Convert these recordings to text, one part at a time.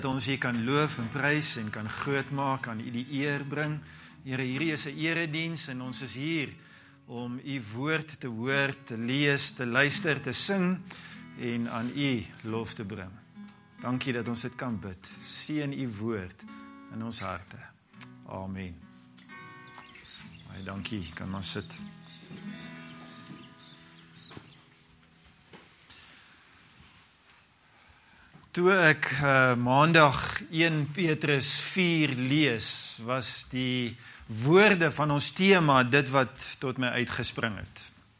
Dat ons hier kan loof en prys en kan groot maak, kan U die eer bring. Here, hierdie is 'n erediens en ons is hier om U woord te hoor, te lees, te luister, te sing en aan U lof te bring. Dankie dat ons dit kan bid. Seën U woord in ons harte. Amen. Baie dankie, kan maar sit. Toe ek maandag 1 Petrus 4 lees, was die woorde van ons tema dit wat tot my uitgespring het.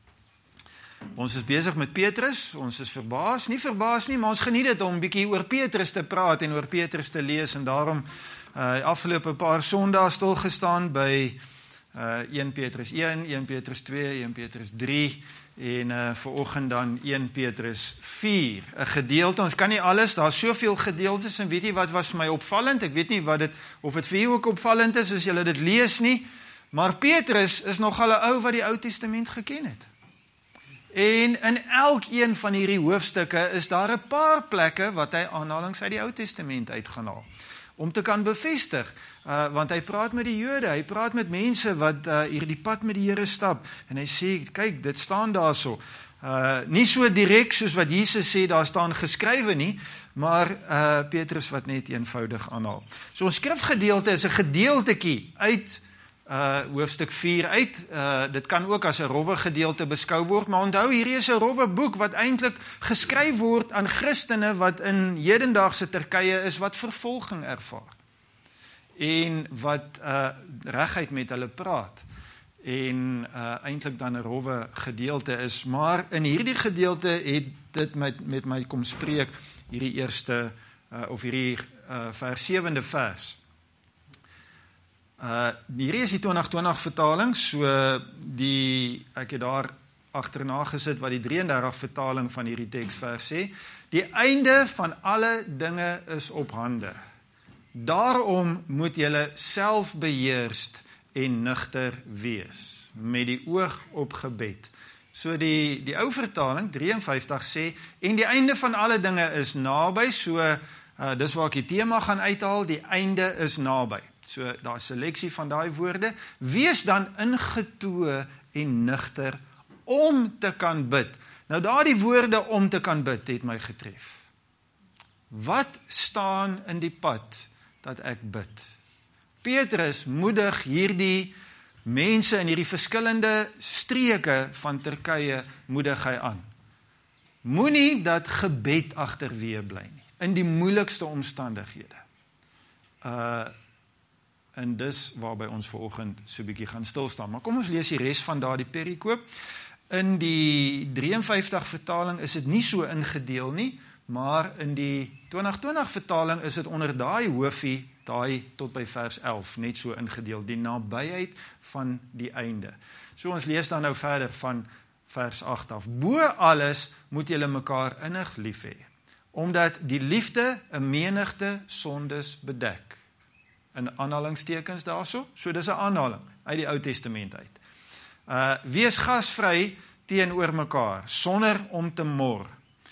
Ons is besig met Petrus, ons is nie verbaas nie, maar ons geniet dit om 'n bietjie oor Petrus te praat en oor Petrus te lees en daarom afgelope paar Sondae stil gestaan by 1 Petrus 1, 1 Petrus 2, 1 Petrus 3 en vanoggend dan 1 Petrus 4, 'n gedeelte, ons kan nie alles, daar is soveel gedeeltes en weet jy wat was vir my opvallend, ek weet nie of dit vir jou ook opvallend is as jy dit lees nie, maar Petrus is nogal 'n ou wat die Ou Testament geken het. En in elkeen van hierdie hoofstukke is daar 'n paar plekke wat hy aanhalings uit die Ou Testament uit gaan haal, om te kan bevestig, want hy praat met die Jode, hy praat met mense wat hierdie pad met die Here stap, en hy sê, kyk, dit staan daar so, nie so direk soos wat Jesus sê, daar staan geskrywe nie, maar Petrus wat net eenvoudig aanhaal. So ons skrifgedeelte is 'n gedeeltetjie uit hoofstuk 4 uit, dit kan ook as 'n rowwe gedeelte beskou word, maar onthou, hierdie is 'n rowwe boek wat eintlik geskryf word aan Christene wat in hedendaagse Turkye is, wat vervolging ervaar, en wat reguit met hulle praat, en eintlik dan 'n rowwe gedeelte is, maar in hierdie gedeelte het dit met my kom spreek, hierdie eerste, of hierdie vers 7de vers. Hierdie is die 2020 vertaling, so ek het daar agterna gesit wat die 33 vertaling van hierdie teksvers sê. Die einde van alle dinge is op hande. Daarom moet julle selfbeheerst en nugter wees, met die oog op gebed. So die ou vertaling, 53 sê, en die einde van alle dinge is naby, so dis waar ek die tema gaan uithaal, die einde is naby. So daar is 'n seleksie van daai woorde. Wees dan ingetoe en nugter om te kan bid. Nou daardie woorde om te kan bid het my getref. Wat staan in die pad dat ek bid? Petrus moedig hierdie mense in hierdie verskillende streke van Turkye moedig hy aan. Moenie dat gebed agterweë bly nie, in die moeilikste omstandighede. En dis waarby ons vanoggend so 'n bietjie gaan stilstaan. Maar kom ons lees die res van daardie perikoop. In die 53 vertaling is dit nie so ingedeel nie, maar in die 2020 vertaling is dit onder daai hoofie, daai tot by vers 11, net so ingedeel, die nabyheid van die einde. So ons lees dan nou verder van vers 8 af. Bo alles moet julle mekaar innig lief hê, omdat die liefde 'n menigte sondes bedek. In aanhalingstekens daarso, so dis 'n aanhaling uit die Ou Testament uit. Wees gasvry teenoor mekaar, sonder om te mor.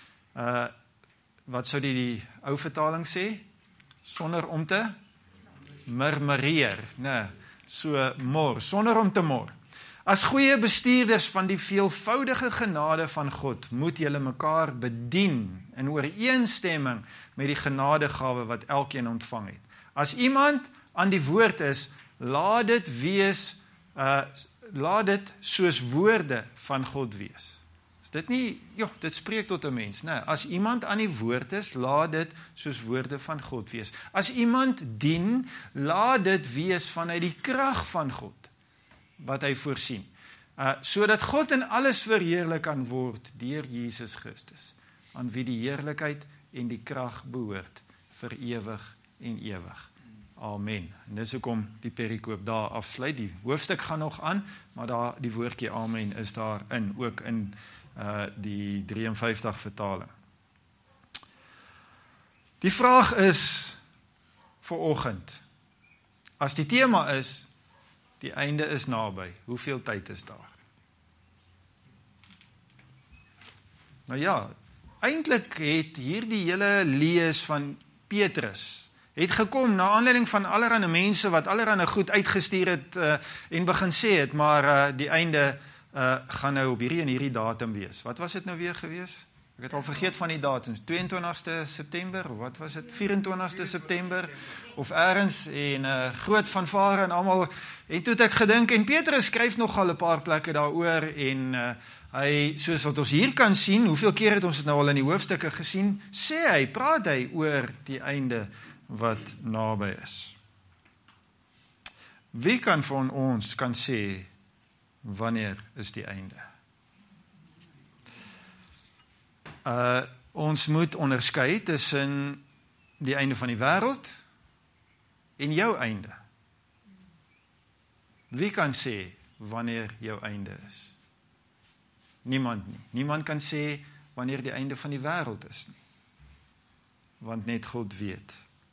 Wat sou die ou vertaling sê? Sonder om te murmureer, nee, so mor, sonder om te mor. As goeie bestuurders van die veelvoudige genade van God, moet julle mekaar bedien in ooreenstemming met die genadegawe wat elkeen ontvang het. As iemand aan die woord is, laat dit soos woorde van God wees. Is dit nie, dit spreek tot 'n mens, nee. As iemand aan die woord is, laat dit soos woorde van God wees. As iemand dien, laat dit wees vanuit die krag van God, wat hy voorsien, sodat God in alles verheerlik kan word deur Jesus Christus, aan wie die heerlikheid en die krag behoort, vir ewig en ewig. Amen. En dis hoekom die perikoop daar afsluit. Die hoofstuk gaan nog aan, maar die woordjie amen is daarin, ook in die 53 vertaling. Die vraag is vanoggend, as die tema is, die einde is naby, hoeveel tyd is daar? Nou ja, eintlik het hierdie hele lees van Petrus het gekom na aanleiding van allerhande mense wat allerhande goed uitgestuur het en begin sê het, maar die einde gaan nou op hierdie datum wees. Wat was dit nou weer gewees? Ek het al vergeet van die datums, 22ste September, of wat was dit, 24ste September, of ergens, en groot fanfare en almal, en toe het ek gedink, en Petrus skryf nogal 'n paar plekke daaroor, en hy, soos wat ons hier kan sien, hoeveel keer het ons dit nou al in die hoofstukke gesien, praat hy oor die einde wat naby is. Wie kan van ons kan sê, wanneer is die einde? Ons moet onderskei tussen die einde van die wêreld en jou einde. Wie kan sê wanneer jou einde is? Niemand nie. Niemand kan sê wanneer die einde van die wêreld is nie. Want net God weet.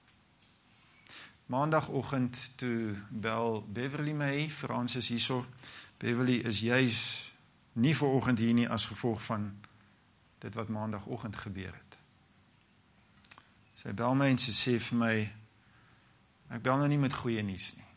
Maandagoggend toe bel Beverly my, Frans is hierso. Beverly is juis nie vanoggend hier nie as gevolg van dit wat maandagoggend gebeur het. Sy bel my en sy sê vir my, ek bel nou nie met goeie nuus nie.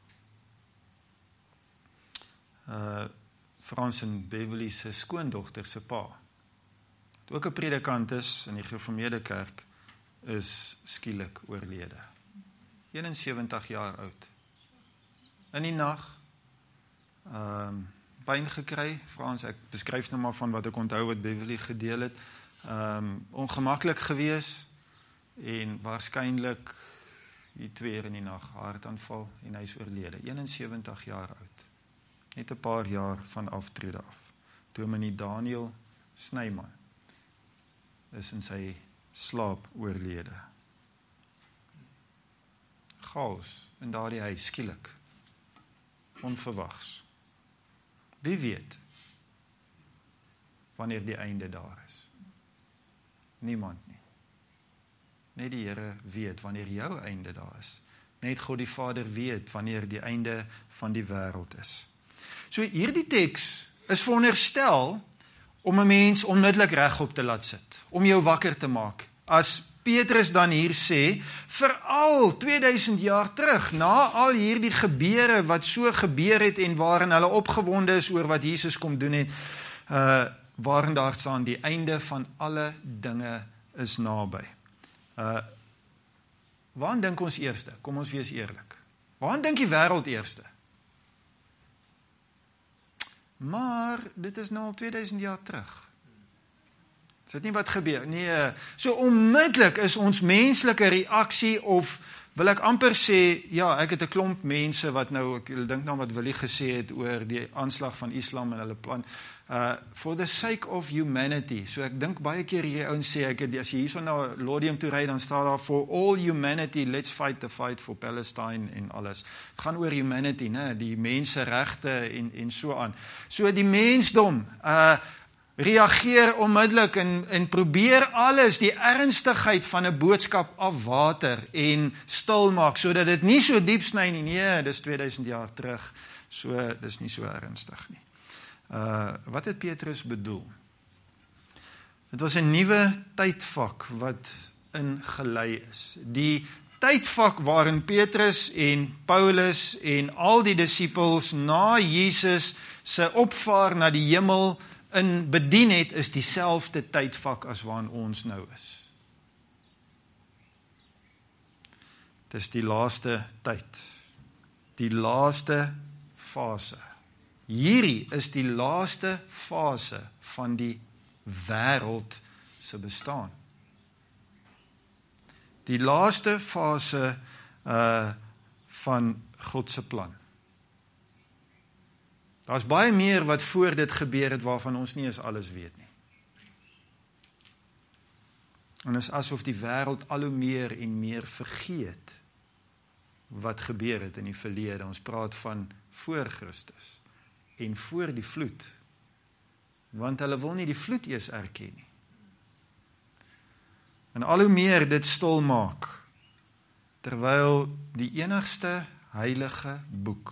Frans en Beverly se skoondogter se pa, wat ook 'n predikant is in die gereformeerde kerk, is skielik oorlede. 71 jaar oud. In die nag, pyn gekry, Frans, ek beskryf nou maar van wat ek onthou wat Beverly gedeel het, ongemaklik gewees, en waarskynlik die 2 uur in die nag, hartaanval, en hy is oorlede, 71 jaar oud, net 'n paar jaar van aftrede af. Dominee Daniel Snyman is in sy slaap oorlede. Chaos in daardie huis, skielik, onverwags. Wie weet wanneer die einde daar is? Niemand nie. Net die Here weet wanneer jou einde daar is. Net God die Vader weet wanneer die einde van die wêreld is. So hierdie teks is veronderstel om 'n mens onmiddellik regop te laat sit, om jou wakker te maak. As Petrus dan hier sê, veral 2000 jaar terug, na al hierdie gebeure wat so gebeur het en waarin hulle opgewonde is oor wat Jesus kom doen het, waarin daar staan, die einde van alle dinge is naby. Waaraan dink ons eerste? Kom ons wees eerlik. Waaraan dink die wêreld eerste? Maar dit is nou al 2000 jaar terug. Is dit nie wat gebeur? Nee, so onmiddellik is ons menslike reaksie, of wil ek amper sê, ja, ek het 'n klomp mense wat nou, ek dink nou wat Willie gesê het oor die aanslag van Islam en hulle plan, for the sake of humanity. So ek dink baie keer hierdie ouens sê, as jy hierso na Lodium toe ry, dan staan daar, for all humanity, let's fight the fight for Palestine en alles. Het gaan oor humanity, né? Die menseregte en so aan. So die mensdom, reageer onmiddellik en probeer alles, die ernstigheid van 'n boodskap afwater en stil maak, sodat dit nie so diep sny nie. Nee, dis 2000 jaar terug, so dis nie so ernstig nie. Wat het Petrus bedoel? Dit was 'n nuwe tydvak wat ingelei is. Die tydvak waarin Petrus en Paulus en al die disippels na Jesus se opvaar na die hemel in bedien het, is dieselfde tydvak as waarin ons nou is. Dit is die laaste tyd, die laaste fase. Hierdie is die laaste fase van die wêreld se bestaan. Die laaste fase van God se plan. Daar's baie meer wat voor dit gebeur het waarvan ons nie eens alles weet nie. En is asof die wêreld al hoe meer en meer vergeet wat gebeur het in die verlede. Ons praat van voor Christus en voor die vloed. Want hulle wil nie die vloed eers erken nie. En al hoe meer dit stil maak, terwyl die enigste heilige boek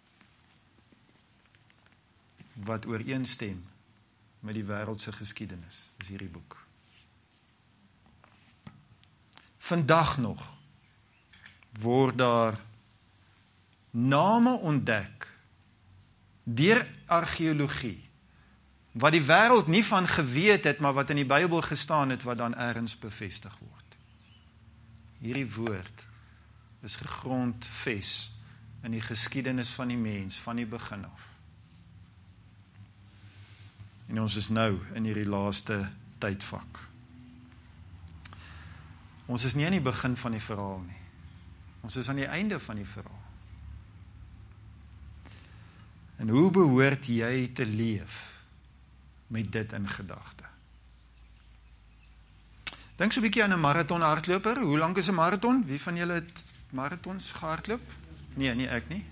wat ooreenstem met die wêreldse geskiedenis is hierdie boek. Vandag nog word daar name ontdek deur argeologie, wat die wêreld nie van geweet het, maar wat in die Bybel gestaan het, wat dan ergens bevestig word. Hierdie woord is gegrondves in die geskiedenis van die mens, van die begin af. En ons is nou in hierdie laaste tydvak. Ons is nie aan die begin van die verhaal nie. Ons is aan die einde van die verhaal. En hoe behoort jy te leef met dit in gedagte? Dink so 'n bietjie aan 'n marathonhardloper. Hoe lank is 'n marathon? Wie van julle het marathons gehardloop? Nee, ek nie.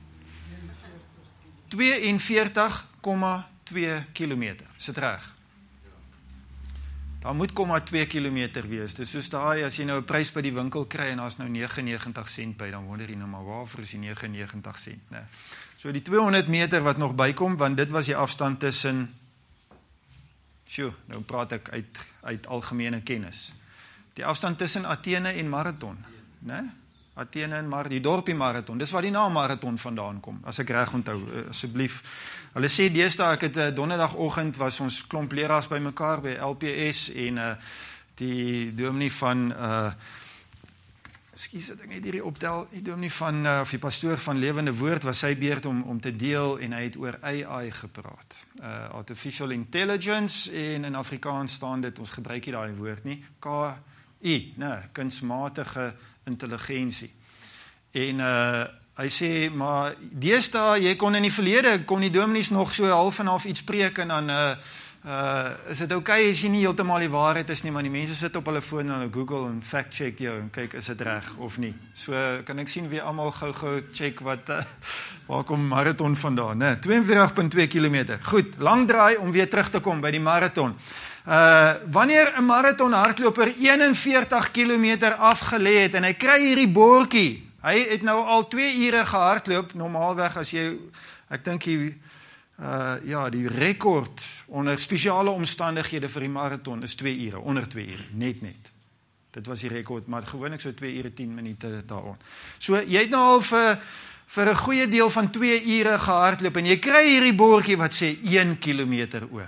42,2 kilometer. Is dit reg? Daar moet 0,2 kilometer wees. Dis soos daai, as jy nou 'n prys by die winkel kry en daar's nou 99 sent by, dan wonder jy nou maar waarvoor is die 99 sent, né? So die 200 meter wat nog bykom, want dit was die afstand tussen, nou praat ek uit algemene kennis. Die afstand tussen Athene en Marathon, né? Athene en die dorpie Marathon, dis waar die naam Marathon vandaan kom, as ek reg onthou, asseblief. Hulle sê deesdae, ek het donderdagoggend was ons klomp leraars by mekaar by LPS en die dominee van Ekskuus dat ek net hierdie optel, die dominee van of die pastoor van Lewende Woord was sy beurt om te deel en hy het oor AI gepraat. Artificial Intelligence en in Afrikaans staan dit, ons gebruik nie daai woord nie, KI, kunsmatige intelligensie. En hy sê, maar deesdae, jy kon in die verlede, kon die dominees nog so half en half iets preek en dan is dit okay as jy nie heeltemal die waarheid is nie, maar die mense sit op hulle foon en hulle Google en fact-check jou en kyk, is dit reg of nie. So kan ek sien wie almal gou check wat, waar kom marathon vandaan, né? 42,2 kilometer. Goed, lang draai om weer terug te kom by die marathon. Wanneer 'n marathonhardloper 41 kilometer afgelê het en hy kry hierdie bordjie, hy het nou al 2 ure gehardloop, normaalweg as jy, ek dink die rekord onder spesiale omstandighede vir die marathon is 2 ure, onder 2 ure, net. Dit was die rekord, maar gewoonlik so 2 ure 10 minute daaroor. So, jy het nou al vir 'n goeie deel van 2 ure gehardloop en jy kry hierdie bordjie wat sê 1 kilometer oor.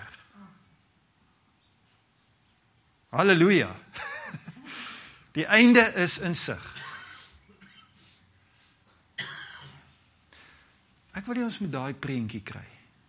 Halleluja. Die einde is in sig. Ek wil hê ons moet daai prentjie kry.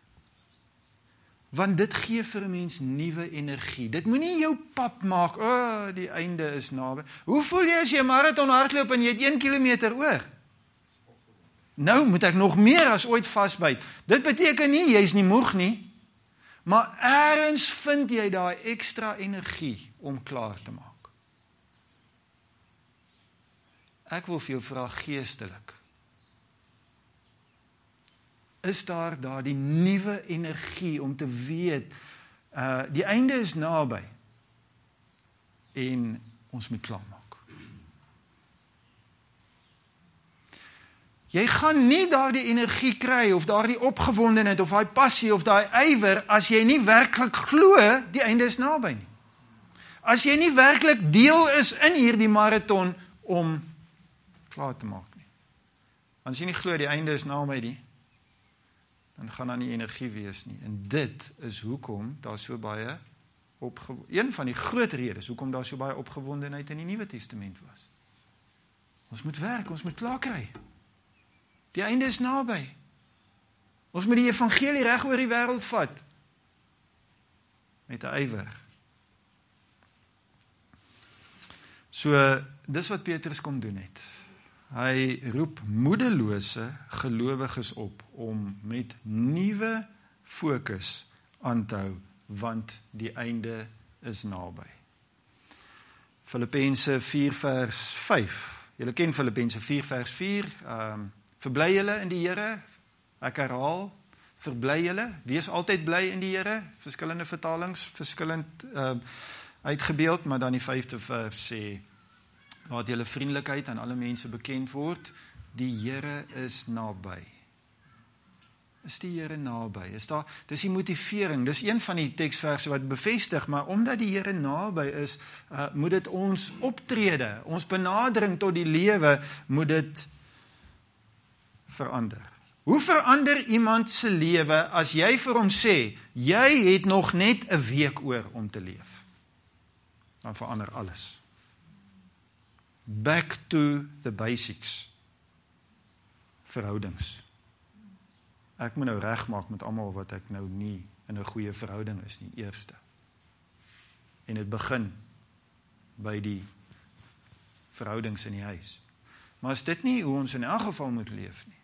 Want dit gee vir 'n mens nuwe energie. Dit moenie jou pap maak, die einde is naby. Hoe voel jy as jy 'n marathon hardloop en jy het 1 kilometer oor? Nou moet ek nog meer as ooit vasbyt. Dit beteken nie, jy is nie moeg nie, maar ergens vind jy daai ekstra energie om klaar te maak. Ek wil vir jou vra geestelik. Is daar die nuwe energie om te weet, die einde is naby en ons moet klaarmaak. Jy gaan nie daardie energie kry of daardie opgewondenheid of daai passie of daai ywer as jy nie werklik glo die einde is naby nie. As jy nie werklik deel is in hierdie marathon om klaar te maak nie. As jy nie glo die einde is naby nie, dan gaan daar nie energie wees nie. En dit is hoekom daar so baie een van die groot redes hoekom daar so baie opgewondenheid in die Nuwe Testament was. Ons moet werk, ons moet klaar kry. Die einde is naby. Ons moet die evangelie reg oor die wêreld vat. Met 'n ywer. So, dis wat Petrus kom doen het. Hy roep moedelose gelowiges op om met nuwe fokus aan te hou, want die einde is naby. Filippense 4 vers 5. Julle ken Filippense 4 vers 4. Verbly julle in die Here. Ek herhaal, verbly julle. Wees altyd bly in die Here. Verskillende vertalings, verskillend uitgebeeld, maar dan die 5de vers sê, laat julle vriendelikheid aan alle mense bekend word, die Here is naby. is die Here naby. Dis die motivering, dis een van die teksverse wat bevestig, maar omdat die Here naby is, moet dit ons optrede, ons benadering tot die lewe, moet dit verander. Hoe verander iemand se lewe as jy vir hom sê, jy het nog net 'n week oor om te leef? Dan verander alles. Back to the basics. Verhoudings. Ek moet nou regmaak met almal wat ek nou nie in 'n goeie verhouding is nie, eerste. En dit begin by die verhoudings in die huis. Maar is dit nie hoe ons in elk geval moet leef nie?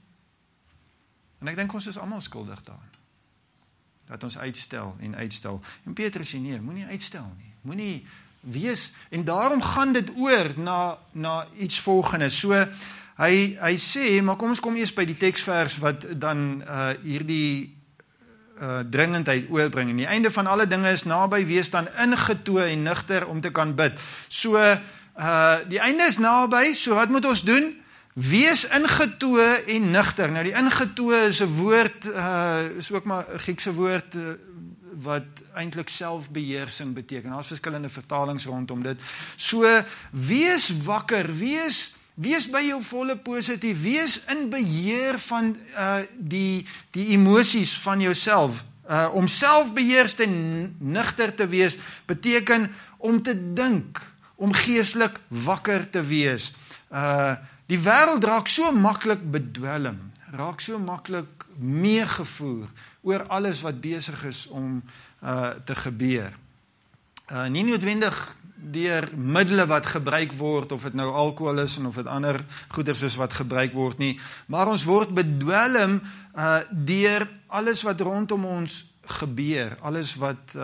En ek dink ons is almal skuldig daaraan. Dat ons uitstel en uitstel. En Petrus sê nee, moenie uitstel nie. Moenie wees, en daarom gaan dit oor na iets volgende. So, hy sê, maar kom ons kom eers by die teksvers wat dan hierdie dringendheid oorbring. En die einde van alle dinge is naby, wees dan ingetoe en nugter om te kan bid. So, die einde is naby, so wat moet ons doen? Wees ingetoe en nugter. Nou die ingetoe is 'n woord, is ook maar 'n Griekse woord, wat eintlik selfbeheersing beteken. Daar's verskillende vertalings rondom dit. So, wees wakker, wees by jou volle positief, wees in beheer van die emosies van jouself. Om selfbeheers en nugter te wees, beteken om te dink, om geestelik wakker te wees. Die wêreld raak so maklik bedwelm, raak so maklik meegevoer oor alles wat besig is om te gebeur. Nie noodwendig deur middele wat gebruik word, of dit nou alkohol is en of dit ander goeders is wat gebruik word nie, maar ons word bedwelm deur alles wat rondom ons gebeur, alles wat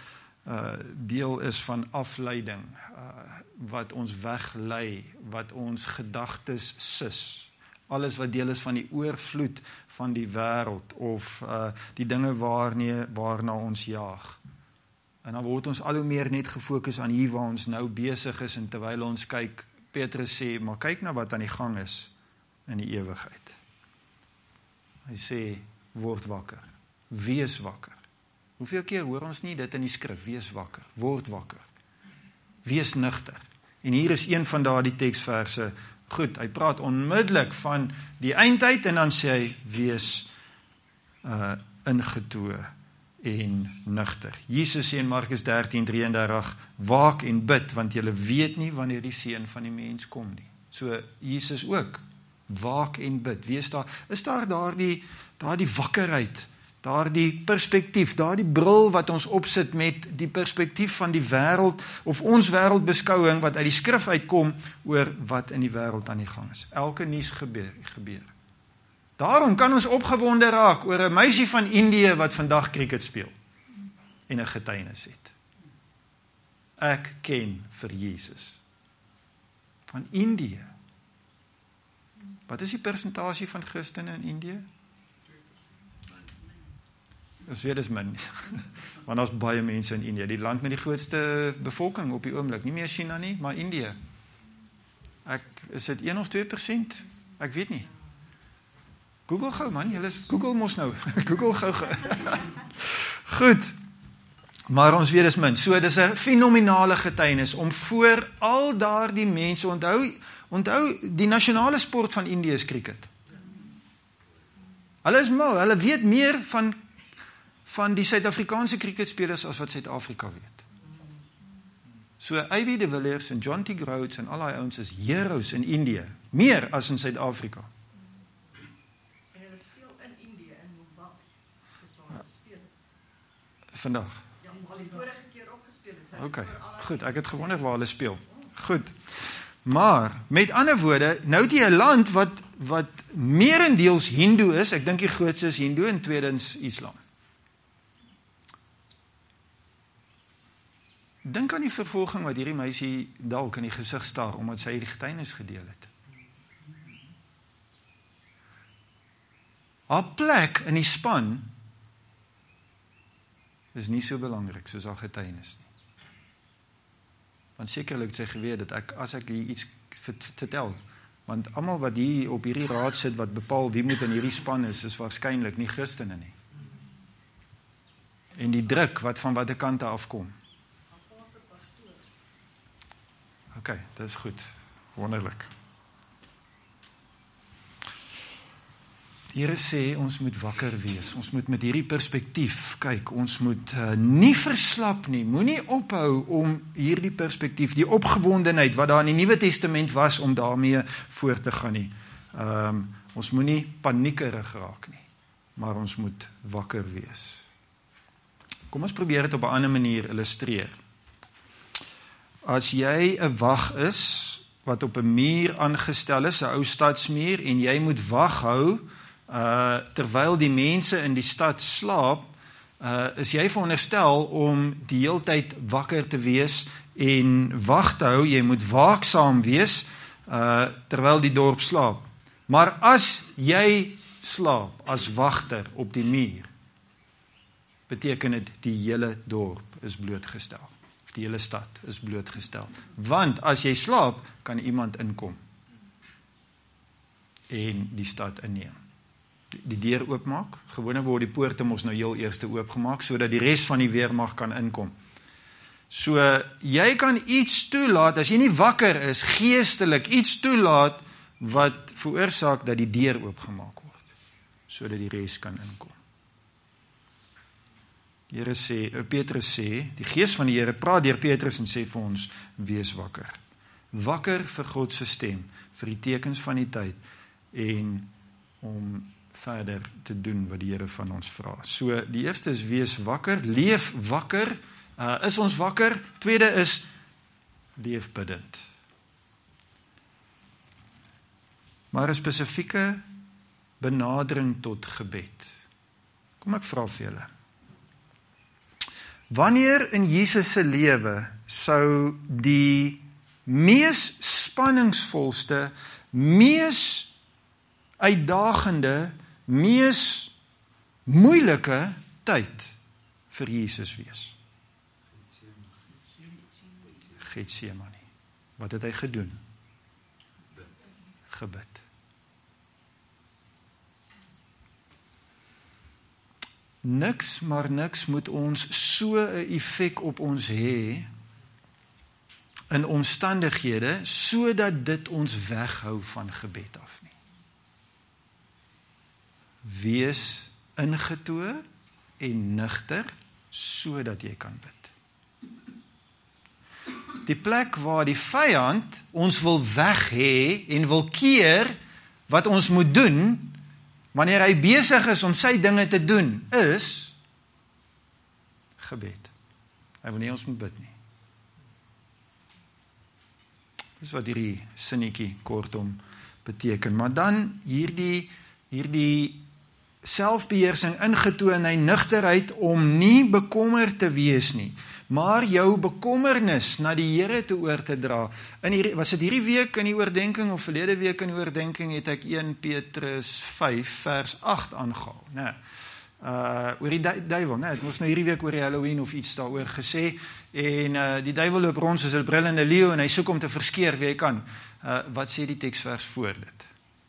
deel is van afleiding, wat ons weglei, wat ons gedagtes sis, alles wat deel is van die oorvloed van die wêreld, of die dinge waarna ons jaag. En dan word ons al hoe meer net gefokus aan hier waar ons nou besig is, en terwyl ons kyk, Petrus sê, maar kyk na wat aan die gang is in die ewigheid. Hy sê, word wakker, wees wakker. Hoeveel keer hoor ons nie dit in die skrif, wees wakker, word wakker, wees nugter. En hier is een van daardie teksverse. Goed, hy praat onmiddellik van die eindtyd, en dan sê hy, wees ingetoe en nugter. Jesus sê in Markus 13:33, waak en bid, want julle weet nie wanneer die seun van die mens kom nie. So Jesus ook, waak en bid. Is daar daardie wakkerheid, daardie perspektief, daardie bril wat ons opsit met die perspektief van die wêreld, of ons wêreldbeskouing wat uit die skrif uitkom oor wat in die wêreld aan die gang is. Elke nuus gebeur. Daarom kan ons opgewonde raak oor 'n meisie van Indië wat vandag cricket speel en 'n getuienis het. Ek ken vir Jesus. Van Indië. Wat is die persentasie van Christene in Indië? Dis min. Want daar's baie mense in Indië. Die land met die grootste bevolking op die oomblik. Nie meer China nie, maar Indië. Is dit 1 of 2%? Ek weet nie. Google gou man, Google mos nou. Google gou. Goed. Maar ons weet dis min. So dis 'n fenominale getuienis om voor al daardie mense, onthou die nasionale sport van Indië is cricket. Hulle is mal, hulle weet meer van die Suid-Afrikaanse cricketspelers as wat Suid-Afrika weet. So A.B. de Villiers en John T. Groats en al die ouens is heroes in Indië, meer as in Suid-Afrika. En hulle speel in Indië, in Mumbai. Dis waar hulle speel. Vandag. Ja, al die vorige keer opgespeel het. Okay, goed, ek het gewonder waar hulle speel. Goed. Maar, met ander woorde, nou het jy 'n land wat meerendeels Hindoe is, ek dink die grootste is Hindoe en tweedens Islam. Dink aan die vervolging wat hierdie meisie dalk in die gesig staar, omdat sy hierdie getuienis gedeel het. Haar plek in die span is nie so belangrik soos haar getuienis nie. Want sekerlik het sy geweet dat as ek hier iets vertel, Want almal wat hier op hierdie raad sit, wat bepaal wie moet in hierdie span is waarskynlik nie Christene nie. En die druk wat van watter kante afkom. OK, dit is goed. Wonderlik. Die Here sê, ons moet wakker wees, ons moet met hierdie perspektief kyk, ons moet nie verslap nie, moenie ophou om hierdie perspektief, die opgewondenheid wat daar in die Nuwe Testament was, om daarmee voort te gaan nie. Ons moenie paniekerig raak nie, maar ons moet wakker wees. Kom ons probeer dit op 'n ander manier illustreer. As jy 'n wag is, wat op 'n muur aangestel is, 'n ou stadsmuur, en jy moet wag hou, terwyl die mense in die stad slaap, is jy veronderstel om die heeltyd wakker te wees en wag te hou, jy moet waaksaam wees, terwyl die dorp slaap. Maar as jy slaap as wagter op die muur, beteken dit die hele dorp is blootgestel. Die hele stad is blootgestel. Want as jy slaap, kan iemand inkom en die stad inneem. Die deur oopmaak, gewoonlik word die poorte mos nou heel eerste oopgemaak, sodat die res van die weermag kan inkom. So, jy kan iets toelaat, as jy nie wakker is, geestelik iets toelaat, wat veroorsaak dat die deur oopgemaak word, sodat die res kan inkom. Die Here sê, Petrus sê, die Gees van die Here praat deur Petrus en sê vir ons, wees wakker. Wakker vir God se stem, vir die tekens van die tyd, en om verder te doen wat die Here van ons vra. So, die eerste is wees wakker, leef wakker, is ons wakker? Tweede is, leef bidend. Maar 'n spesifieke benadering tot gebed. Kom ek vra vir julle. Wanneer in Jesus se lewe sou die mees spanningsvolste, mees uitdagende, mees moeilike tyd vir Jesus wees? Getsemane. Wat het hy gedoen? Gebid. Niks, maar niks moet ons so 'n effek op ons hê in omstandighede, sodat dit ons weghou van gebed af nie. Wees ingetoe en nugter, sodat jy kan bid. Die plek waar die vyand ons wil weg hê en wil keer wat ons moet doen, wanneer hy besig is om sy dinge te doen, is gebed. Hy wil nie ons moet bid nie. Dis wat hierdie sinnetjie kortom beteken. Maar dan hierdie selfbeheersing ingetoon, hy nugterheid om nie bekommerd te wees nie, maar jou bekommernis na die Here te oor te dra. Was dit hierdie week in die oordenking of verlede week in die oordenking het ek 1 Petrus 5 vers 8 aangehaal, né? Oor die duiwel, né? Het was nou hierdie week oor die Halloween of iets daaroor gesê, en die duiwel loop rond soos 'n brullende leeu en hy soek om te verskeer wie hy kan. Wat sê die teksvers voor dit?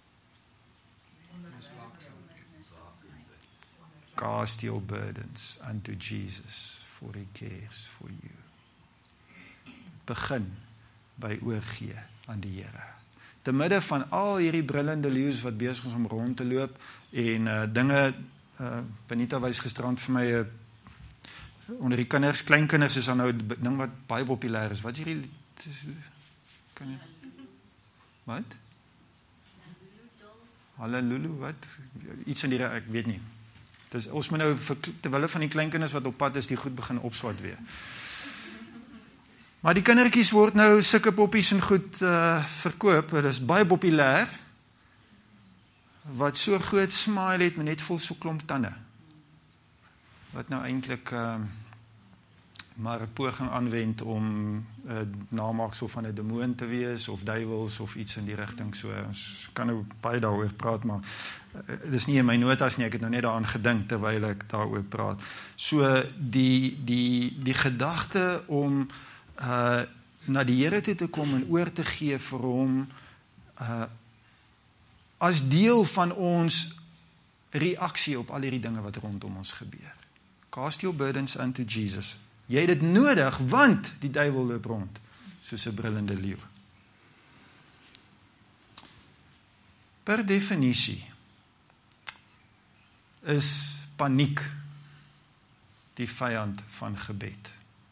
Cast your burdens unto Jesus, for he cares for you. Begin by oorgee aan die Here. Te midde van al hierdie brullende leeu's wat besig is om rond te loop, en dinge, Benita wys gisterand vir my, onder die kinders, kleinkinders is dan nou 'n ding wat baie populêr is. Wat is hierdie, wat? Halleluja, wat? Iets in die, ek weet nie. Dus ons moet nou, terwille van die kleinkinders wat op pad is, die goed begin opswat weer. Maar die kindertjies word nou sulke poppies en goed verkoop, dit is baie populêr, wat so groot smile het, met net vol so klomp tande, wat nou eintlik maar 'n poging aanwend om namaaksel van 'n demoon te wees, of duiwels, of iets in die rigting. So, ons kan nou baie daaroor praat, maar dis nie in my notas nie, ek het nou net daaraan gedink, terwyl ek daaroor praat. So, die gedagte om na die Here toe te kom en oor te gee vir hom, as deel van ons reaksie op al hierdie dinge wat rondom ons gebeur. Cast your burdens unto Jesus. Jy het dit nodig, want die duiwel loop rond, soos 'n brullende leeu. Per definisie is paniek die vyand van gebed.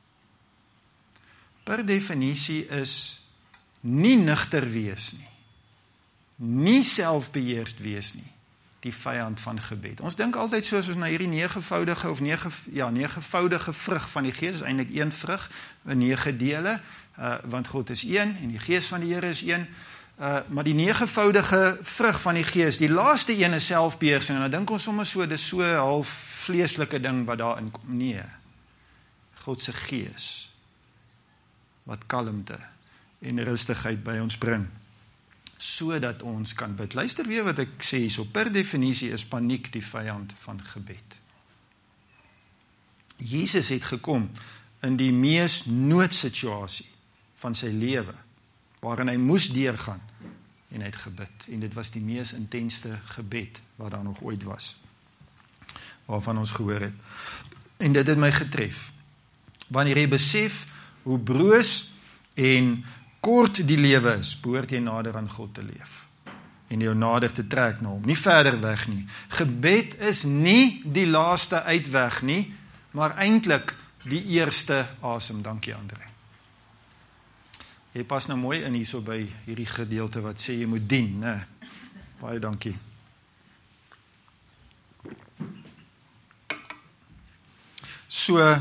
Per definisie is nie nugter wees nie selfbeheerst wees nie, die vyand van gebed. Ons dink altyd soos ons na hierdie negevoudige vrug van die Gees, is eintlik een vrug, in 9 dele, want God is een, en die Gees van die Here is een, maar die negevoudige vrug van die Gees, die laaste een is selfbeheersing, en dan dink ons sommer so, dis so 'n half vleeslike ding wat daarin kom. Nee, God se Gees, wat kalmte en rustigheid by ons bring, sodat ons kan bid. Luister weer wat ek sê hierso, per definisie is paniek die vyand van gebed. Jesus het gekom in die mees noodsituasie van sy lewe, waarin hy moes deurgaan, en hy het gebid, en dit was die mees intenste gebed, wat daar nog ooit was, waarvan ons gehoor het, en dit het my getref, wanneer jy besef, hoe broos en kort die lewe is, behoort jy nader aan God te leef, en jou nader te trek na hom, nie verder weg nie. Gebed is nie die laaste uitweg nie, maar eintlik die eerste asem. Dankie Andre. Jy pas nou mooi in hierso by hierdie gedeelte wat sê jy moet dien, né? Baie dankie. So,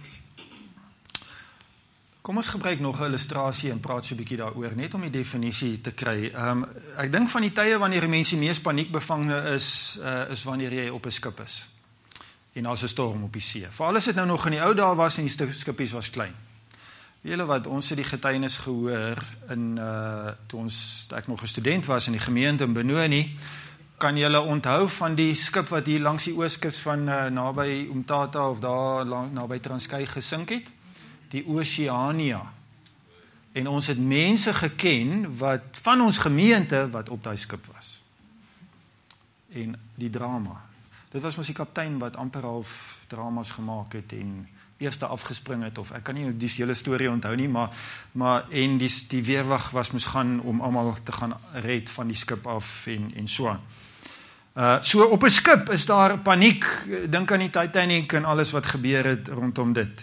kom ons gebruik nog 'n illustrasie en praat so 'n bietjie daaroor, net om die definisie te kry. Ek dink van die tye wanneer mense mees paniekbevange is wanneer jy op 'n skip is. En daar's 'n storm op die see. Veral as dit nou nog in die ou dae was en die skippies was klein. Weet julle wat, ons het die getuienis gehoor toe ek nog 'n student was in die gemeente in Benoni. Kan julle onthou van die skip wat hier langs die ooskus van naby Umtata of daar naby Transkei gesink het? Die Oceania. En ons het mense geken van ons gemeente wat op daai skip was. En die drama. Dit was mos die kaptein wat amper half dramas gemaak het en eerste afgespring het, of ek kan nie die hele storie onthou nie, maar en die weerwag was moes gaan om almal te gaan red van die skip af en so aan. So op 'n skip is daar paniek, dink aan die Titanic en alles wat gebeur het rondom dit.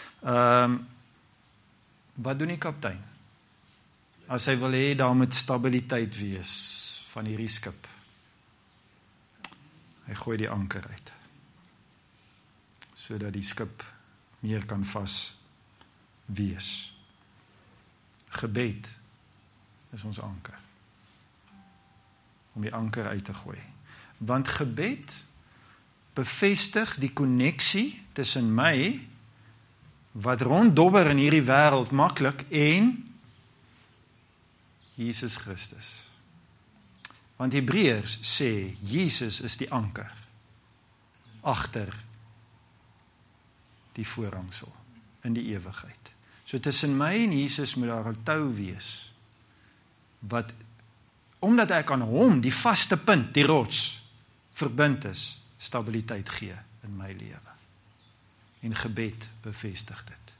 Wat doen die kaptein? As hy wil hê daar moet stabiliteit wees van hierdie skip. Hy gooi die anker uit, sodat die skip meer kan vas wees. Gebed is ons anker, om die anker uit te gooi. Want gebed bevestig die koneksie tussen my, wat ronddobber in hierdie wêreld maklik, en Jesus Christus. Want Hebreërs sê, Jesus is die anker agter die voorhangsel in die ewigheid. So tussen my en Jesus moet daar 'n tou wees, wat, omdat ek aan hom, die vaste punt, die rots, verbind is, stabiliteit gee in my lewe. En gebed bevestig dit.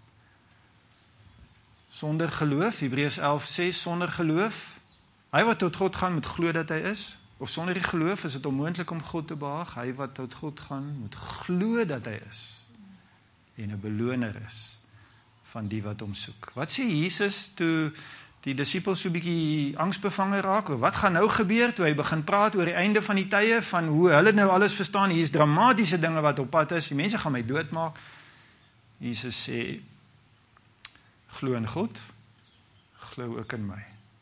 Sonder geloof, Hebreërs 11 sê, sonder geloof, hy wat tot God gaan moet glo dat hy is, of sonder die geloof is dit onmoontlik om God te behaag, hy wat tot God gaan moet glo dat hy is, en 'n beloner is van die wat hom soek. Wat sê Jesus toe die disippels so 'n bietjie angsbevange raak? Wat gaan nou gebeur toe hy begin praat oor die einde van die tye, van hoe hulle nou alles verstaan, hier is dramatiese dinge wat op pad is, die mense gaan my doodmaak. Jesus sê, glo in God, glo ook in my.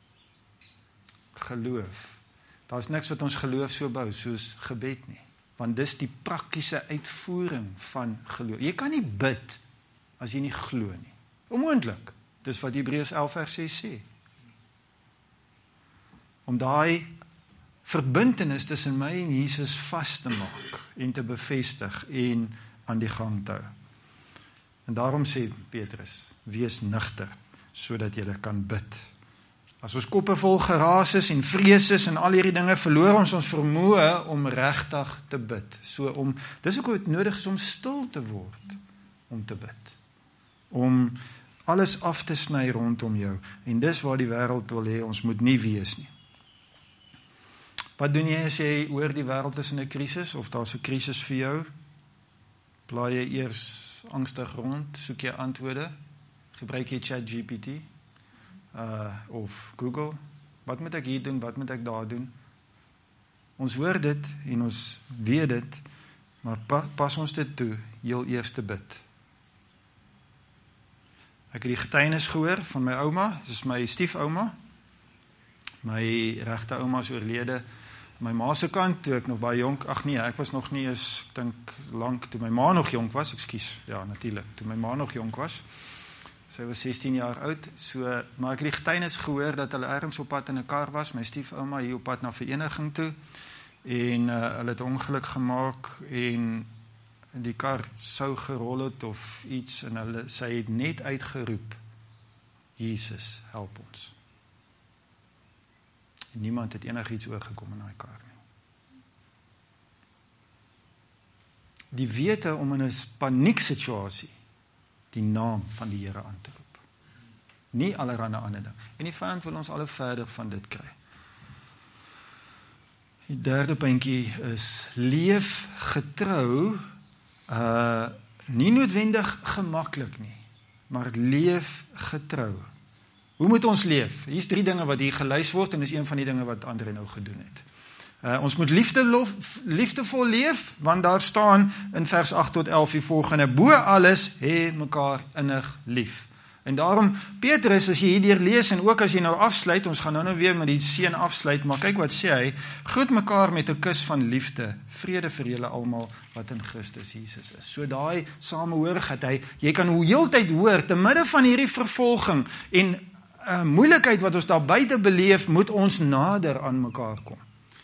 Geloof. Daar's niks wat ons geloof so bou soos gebed nie. Want dis die praktiese uitvoering van geloof. Jy kan nie bid as jy nie glo nie. Onmoontlik. Dis wat Hebreërs 11 vers 6 sê. Om daai verbintenis tussen my en Jesus vas te maak en te bevestig en aan die gang te hou. En daarom sê Petrus, wees nugter sodat jy kan bid As ons koppe vol geraas is en vrees is en al hierdie dinge, verloor ons vermoë om regtig te bid. Dis ook wat nodig is om stil te word, om te bid. Om alles af te sny rondom jou. En dis waar die wêreld wil hê, ons moet nie wees nie. Wat doen jy as jy hoor die wêreld is in 'n krisis, of daar's 'n krisis vir jou? Blaai jy eers angstig rond, soek jy antwoorde, gebruik jy ChatGPT, of Google, wat moet ek hier doen, wat moet ek daar doen? Ons hoor dit, en ons weet dit, maar pas ons dit toe, heel eers te bid. Ek het die getuienis gehoor van my ouma, dis my stiefouma, my regte ouma is oorlede, my ma se kant, toe ek nog baie jonk, ek was nog nie eens, ek dink lank, toe my ma nog jonk was, ja natuurlik, toe my ma nog jonk was, sy was 16 jaar oud, maar ek het die getuienis gehoor, dat hulle ergens op pad in 'n kar was, my stiefouma hier op pad na vereniging toe, en hulle het ongeluk gemaak, en die kar sou gerol het of iets, en sy het net uitgeroep, Jesus, help ons. En niemand het enigiets oorgekom in daai kar nie. Die wete om in 'n panieksituasie die naam van die Here aan te roep. Nie allerhande ander ding. En die vyand wil ons al verder van dit kry. Die derde puntjie is, leef getrou, nie noodwendig gemaklik nie, maar leef getrou. Hoe moet ons leef? Hier is 3 dinge wat hier gelys word, en dis een van die dinge wat Andre nou gedoen het. Ons moet liefdevol leef, want daar staan in vers 8 tot 11 die volgende, bo alles, hê mekaar innig lief. En daarom, Petrus, as jy hierdeur lees, en ook as jy nou afsluit, ons gaan nou weer met die seën afsluit, maar kyk wat sê hy, groet mekaar met 'n kus van liefde, vrede vir julle almal wat in Christus Jesus is. So daai samehorigheid, jy kan heeltyd hoor, te midde van hierdie vervolging, en moeilikheid wat ons daar buite beleef, moet ons nader aan mekaar kom.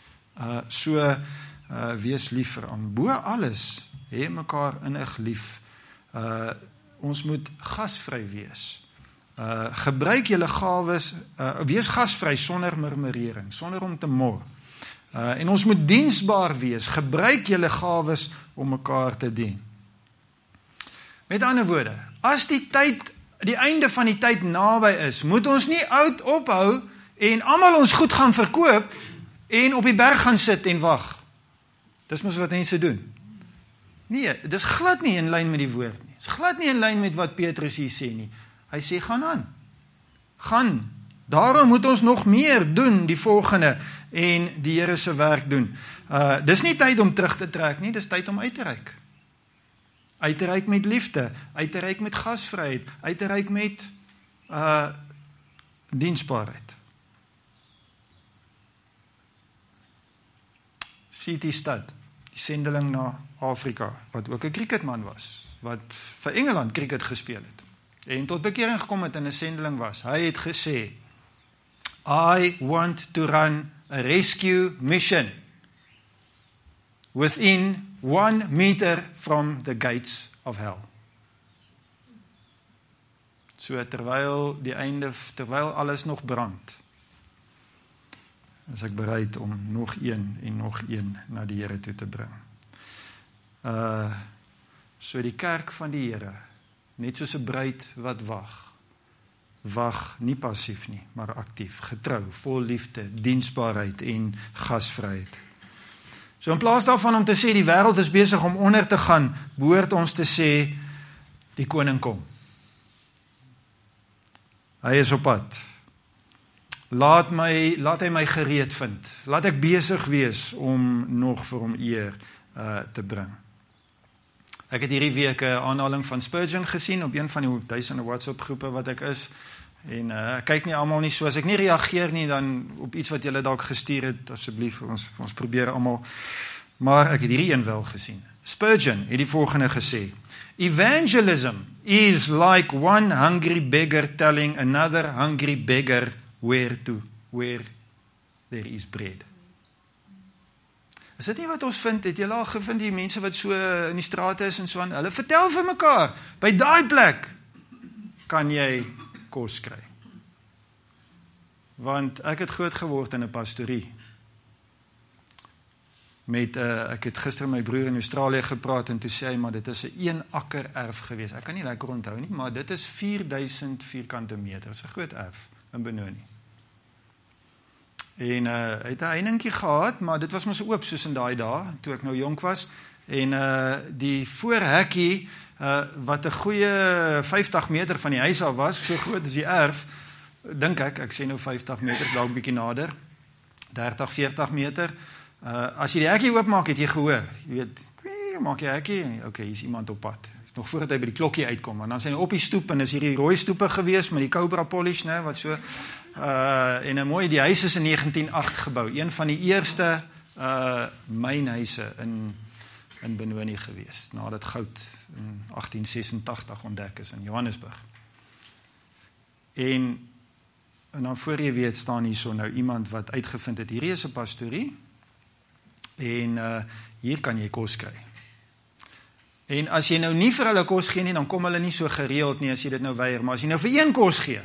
Wees lief vir aan. Bo alles, hê mekaar innig lief. Ons moet gasvry wees. Gebruik julle gawes, wees gasvry sonder murmurering, sonder om te mor. En ons moet diensbaar wees, gebruik julle gawes om mekaar te dien. Met ander woorde, as die einde van die tyd naby is, moet ons nie oud ophou en almal ons goed gaan verkoop en op die berg gaan sit en wag. Dis mos wat mense doen. Nee, dis glad nie in lyn met die woord nie. Dis glad nie in lyn met wat Petrus hier sê nie. Hy sê, gaan aan. Gaan. Daarom moet ons nog meer doen, die volgende, en die Here se werk doen. Dis nie tyd om terug te trek nie, dis tyd om uit te reik. Uit te reik met liefde, uit te reik met gasvryheid, uit te reik met diensbaarheid. C.T. Studd, die sendeling na Afrika, wat ook 'n cricketman was, wat vir Engeland cricket gespeel het, en tot bekering gekom het en 'n sendeling was. Hy het gesê, I want to run a rescue mission within 1 meter from the gates of hell. So terwyl alles nog brand, is ek bereid om nog een en nog een na die Here toe te bring. So die kerk van die Here, net soos 'n bruid wat wag nie passief nie, maar aktief, getrou, vol liefde, diensbaarheid en gasvryheid. So in plaas daarvan om te sê die wêreld is besig om onder te gaan, behoort ons te sê die koning kom. Hy is op pad. Laat hy my gereed vind. Laat ek besig wees om nog vir hom eer te bring. Ek het hierdie week 'n aanhaling van Spurgeon gesien op een van die duisende WhatsApp groepe wat ek is. En ek kyk nie almal nie, so as ek nie reageer nie dan op iets wat julle dalk gestuur het, asseblief, ons probeer almal. Maar ek het hierdie een wel gesien. Spurgeon het die volgende gesê: Evangelism is like one hungry beggar telling another hungry beggar where there is bread. Is dit nie wat ons vind, het julle al gevind die mense wat so in die strate is en so aan, hulle vertel vir mekaar, by daai plek kan jy kos kry. Want ek het groot geword in 'n pastorie. Ek het gister met my broer in Australië gepraat en toe sê hy, maar dit is 'n 1 akker erf gewees. Ek kan nie lekker onthou nie, maar dit is 4000 vierkante meter. Dit is 'n groot erf in Benoni. En hy het 'n heiningkie gehad, maar dit was mos oop soos in daai dae, toe ek nou jonk was. En die voorhekkie, wat 'n goeie 50 meter van die huis af was, so groot as die erf, dink ek sê nou 50 meter, dalk 'n bietjie nader, 30, 40 meter. As jy die hekkie oopmaak, het jy gehoor. Jy weet, maak jy hekkie, en okay, hier is iemand op pad. Nog voordat hy by die klokkie uitkom, en dan is hy op die stoep, en is hierdie rooi stoepe gewees, met die Cobra polish, ne, wat so, en mooi, die huis is in 1908 gebou, een van die eerste mynhuise in Benoni gewees, nadat goud in 1886 ontdek is in Johannesburg. En dan voor jy weet, staan hier so nou iemand wat uitgevind het, hierdie is 'n pastorie, en hier kan jy kos kry. En as jy nou nie vir hulle kos gee nie, dan kom hulle nie so gereeld nie as jy dit nou weier, maar as jy nou vir een kos gee,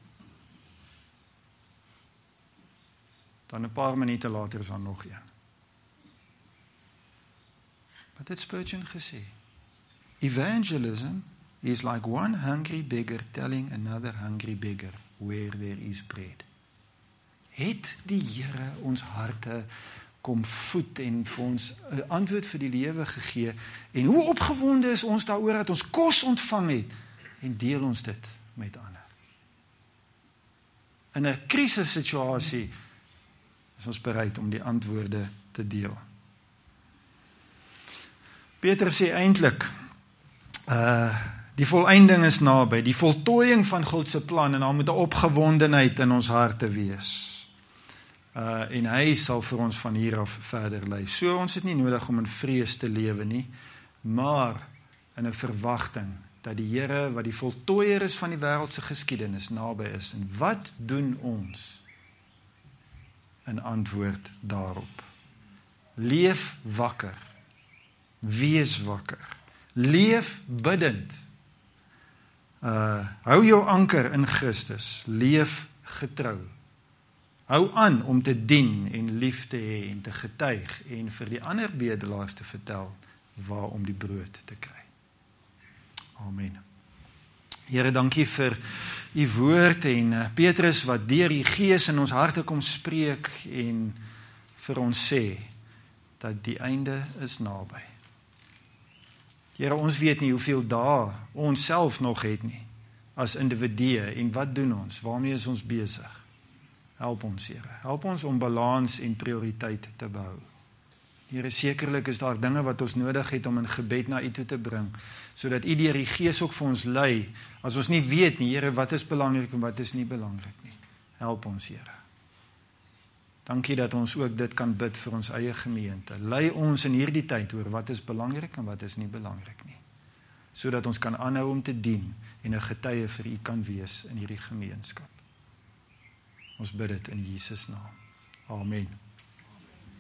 dan 'n paar minute later is daar nog een. Wat het Spurgeon gesê? Evangelism is like one hungry beggar telling another hungry beggar where there is bread. Het die Here ons harte kom voed en vir ons 'n antwoord vir die lewe gegee, en hoe opgewonde is ons daaroor dat ons kos ontvang het, en deel ons dit met ander. In 'n krisissituasie is ons bereid om die antwoorde te deel. Petrus sê eintlik, die volëinding is naby, die voltooiing van God se plan, en daar moet 'n opgewondenheid in ons harte wees. En hy sal vir ons van hier af verder lei. So ons het nie nodig om in vrees te lewe nie, maar in 'n verwagting dat die Here wat die voltooier is van die wêreld se geskiedenis naby is. En wat doen ons in antwoord daarop? Leef wakker. Wees wakker. Leef bidtend. Hou jou anker in Christus. Leef getrou. Hou aan om te dien en lief te hê en te getuig en vir die ander bedelaars te vertel waarom die brood te kry. Amen. Here, dankie vir u woord en Petrus wat deur die Gees in ons harte kom spreek en vir ons sê dat die einde is naby. Here, ons weet nie hoeveel dae ons self nog het nie as individue, en wat doen ons? Waarmee is ons besig? Help ons, Here. Help ons om balans en prioriteit te behou. Here, sekerlik is daar dinge wat ons nodig het om in gebed na u toe te bring, sodat u deur die Gees ook vir ons lei, as ons nie weet nie, Here, wat is belangrik en wat is nie belangrik nie. Help ons, Here. Dankie dat ons ook dit kan bid vir ons eie gemeente. Lei ons in hierdie tyd oor wat is belangrik en wat is nie belangrik nie, sodat ons kan aanhou om te dien en 'n getuie vir u kan wees in hierdie gemeenskap. Ons bid dit in Jesus naam. Amen.